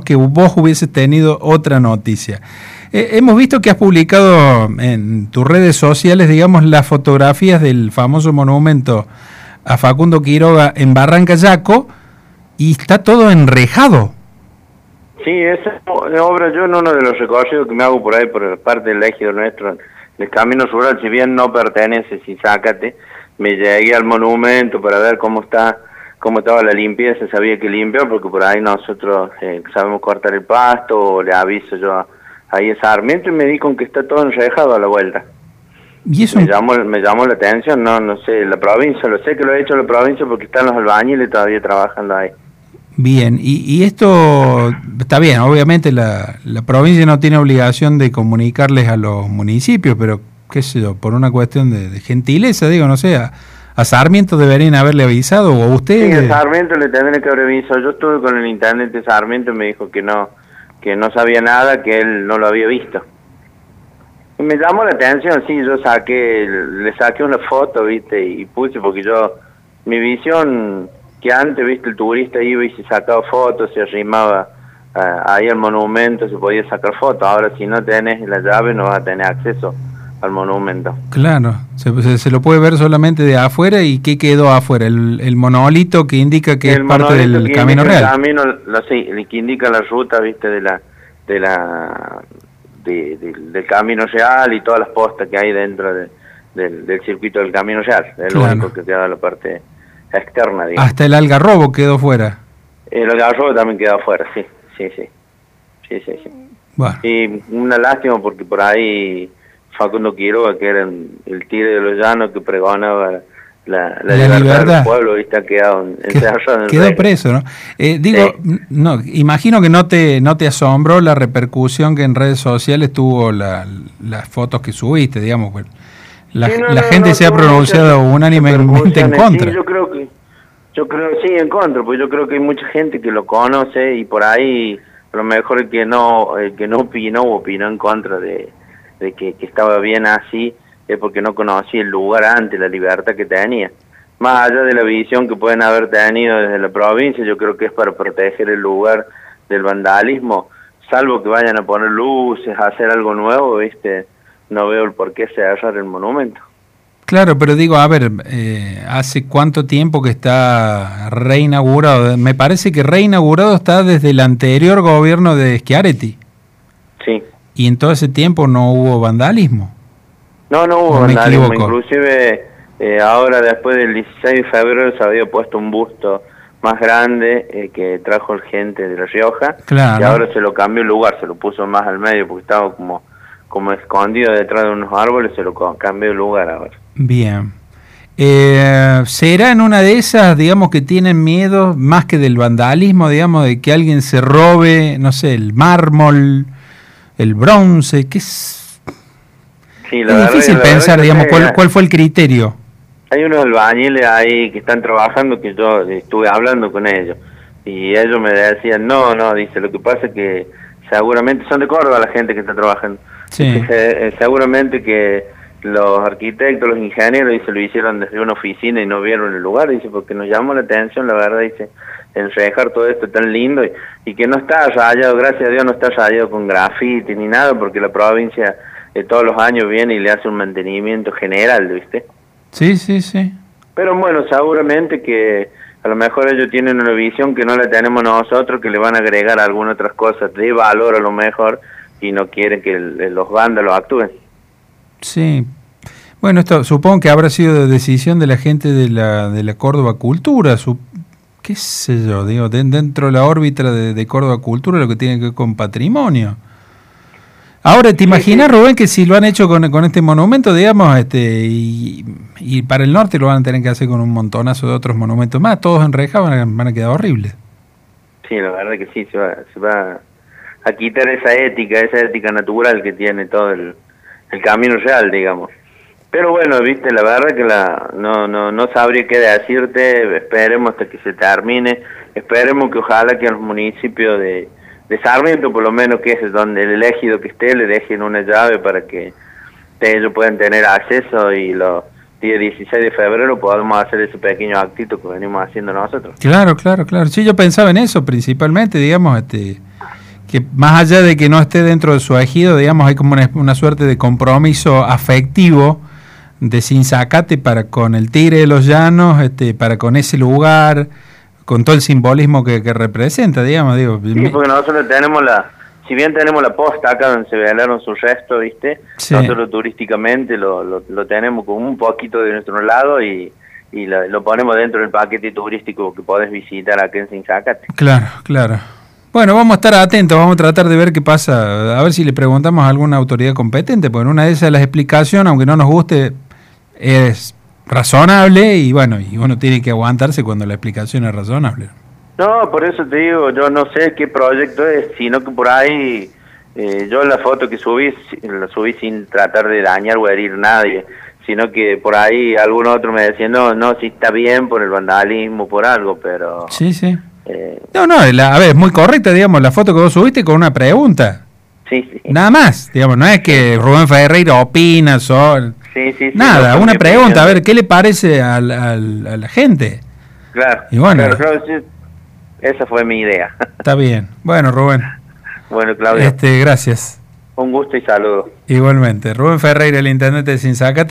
que vos hubieses tenido otra noticia. Hemos visto que has publicado en tus redes sociales, digamos, las fotografías del famoso monumento a Facundo Quiroga en Barranca Yaco, y está todo enrejado. Sí, esa obra, yo en uno de los recorridos que me hago por ahí, por parte del ejido nuestro, del Camino Rural, si bien no pertenece, si sácate, me llegué al monumento para ver cómo estaba la limpieza, sabía que limpiar, porque por ahí nosotros sabemos cortar el pasto, o le aviso yo ahí a Sarmiento, y me di con que está todo enrejado a la vuelta. ¿Y eso? Me llamó la atención, no sé, la provincia, lo sé que lo ha hecho la provincia porque están los albañiles todavía trabajando ahí. Bien, y esto está bien, obviamente la provincia no tiene obligación de comunicarles a los municipios, pero qué sé yo, por una cuestión de gentileza, digo, no sé, a Sarmiento deberían haberle avisado, o a ustedes. Sí, a Sarmiento le tendrían que haber avisado. Yo estuve con el intendente de Sarmiento y me dijo que no sabía nada, que él no lo había visto. Y me llamó la atención, sí, yo le saqué una foto, viste, y puse, porque mi visión, que antes, viste, el turista iba y se sacaba fotos, se arrimaba ahí al monumento, se podía sacar fotos. Ahora, si no tenés la llave, no vas a tener acceso al monumento. Claro, se lo puede ver solamente de afuera. ¿Y qué quedó afuera? El monolito que indica que es parte del Camino Real. El camino, sí, el que indica la ruta, viste, del Camino Real, y todas las postas que hay dentro del circuito del Camino Real. Es lo único que queda la parte externa, digamos. Hasta el Algarrobo quedó fuera. El Algarrobo también quedó fuera, sí. Bueno. Y una lástima, porque por ahí Facundo Quiroga, que era el tigre de los llanos que pregonaba la libertad del pueblo, y está quedado encerrado. Quedó preso, ¿no? Digo, sí. No, imagino que no te asombró la repercusión que en redes sociales tuvo las fotos que subiste, digamos. La gente se ha pronunciado unánimemente en contra. Sí, yo creo sí, en contra, pues yo creo que hay mucha gente que lo conoce, y por ahí a lo mejor el que no opinó en contra de que estaba bien así, es porque no conocía el lugar antes, la libertad que tenía. Más allá de la visión que pueden haber tenido desde la provincia, yo creo que es para proteger el lugar del vandalismo, salvo que vayan a poner luces, a hacer algo nuevo, ¿viste? No veo el por qué cerrar el monumento. Claro, pero digo, a ver, ¿hace cuánto tiempo que está reinaugurado? Me parece que reinaugurado está desde el anterior gobierno de Schiaretti. Sí. ¿Y en todo ese tiempo no hubo vandalismo? No hubo vandalismo. Inclusive ahora, después del 16 de febrero, se había puesto un busto más grande que trajo el gente de La Rioja. Claro. Y ahora se lo cambió el lugar, se lo puso más al medio, porque estaba como escondido detrás de unos árboles, se lo cambió el lugar ahora. Bien. ¿Será en una de esas, digamos, que tienen miedo, más que del vandalismo, digamos, de que alguien se robe, no sé, el mármol, el bronce? ¿Qué es? Sí, es difícil pensar, digamos, cuál fue el criterio. Hay unos albañiles ahí que están trabajando, que yo estuve hablando con ellos, y ellos me decían, no, dice, lo que pasa es que seguramente son de Córdoba la gente que está trabajando. Sí. Seguramente que los arquitectos, los ingenieros, dice, lo hicieron desde una oficina y no vieron el lugar, dice, porque nos llamó la atención, la verdad, dice, enrejar todo esto tan lindo, y que no está rayado, gracias a Dios no está rayado con grafiti ni nada, porque la provincia todos los años viene y le hace un mantenimiento general, ¿viste? Sí. Pero bueno, seguramente que a lo mejor ellos tienen una visión que no la tenemos nosotros, que le van a agregar algunas otras cosas de valor a lo mejor, y no quieren que los vándalos actúen. Sí. Bueno, esto supongo que habrá sido decisión de la gente de la Córdoba Cultura, qué sé yo, digo, dentro de la órbita de Córdoba Cultura, lo que tiene que ver con patrimonio. Ahora, ¿te imaginas, Rubén, que si lo han hecho con este monumento, digamos, y para el norte lo van a tener que hacer con un montonazo de otros monumentos más, todos enrejados, van a quedar horribles? Sí, la verdad que sí, se va a quitar esa ética natural que tiene todo el Camino Real, digamos. Pero bueno, viste, la verdad que no sabría qué decirte. Esperemos hasta que se termine, esperemos que ojalá que a los municipios de Sarmiento, por lo menos, que es donde el ejido que esté, le dejen una llave para que ellos puedan tener acceso, y los días 16 de febrero podamos hacer ese pequeño actito que venimos haciendo nosotros. Claro. Sí, yo pensaba en eso principalmente, digamos, que más allá de que no esté dentro de su ejido, digamos, hay como una suerte de compromiso afectivo de Sinzacate para con el Tigre de los Llanos, para con ese lugar, con todo el simbolismo que representa, digamos. Digo, sí, porque nosotros tenemos si bien tenemos la posta acá donde se velaron sus restos, ¿viste? Sí. Nosotros turísticamente lo tenemos con un poquito de nuestro lado y lo ponemos dentro del paquete turístico que podés visitar aquí en Sinzacate. Claro, claro. Bueno, vamos a estar atentos, vamos a tratar de ver qué pasa, a ver si le preguntamos a alguna autoridad competente, porque en una de esas las explicaciones, aunque no nos guste, es razonable y bueno, y uno tiene que aguantarse cuando la explicación es razonable. No, por eso te digo, yo no sé qué proyecto es, sino que por ahí, yo la foto que subí, la subí sin tratar de dañar o herir a nadie, sino que por ahí algún otro me decía, no, si está bien por el vandalismo, por algo, pero... Sí. No, a ver, es muy correcta, digamos, la foto que vos subiste con una pregunta. Sí. Nada más, digamos, no es que Rubén Ferreira opina, Sí. Nada, una pregunta, a ver, ¿qué le parece a la gente? Claro, y bueno, claro, sí, esa fue mi idea. Está bien. Bueno, Rubén. Bueno, Claudio. Gracias. Un gusto y saludos. Igualmente. Rubén Ferreira, el intendente de Sinzacate.